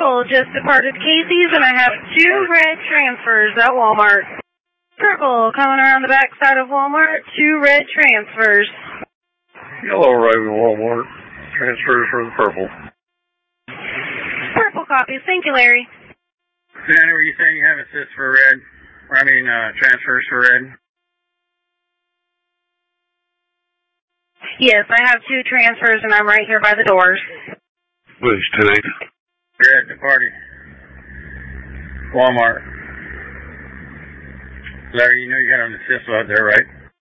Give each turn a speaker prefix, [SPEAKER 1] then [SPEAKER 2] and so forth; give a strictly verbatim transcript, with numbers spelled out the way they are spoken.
[SPEAKER 1] Purple just departed Casey's, and I have two red transfers at Walmart. Purple coming around the back side of Walmart, two red transfers.
[SPEAKER 2] Yellow arriving at Walmart, transfers for the purple.
[SPEAKER 1] Purple copies. Thank you, Larry.
[SPEAKER 3] Sandy, were you saying you have assists for red? Or, I mean, uh, transfers for red?
[SPEAKER 1] Yes, I have two transfers, and I'm right here by the doors.
[SPEAKER 2] Which today?
[SPEAKER 3] You're at the party. Walmart. Larry, you know you got an assist out there, right?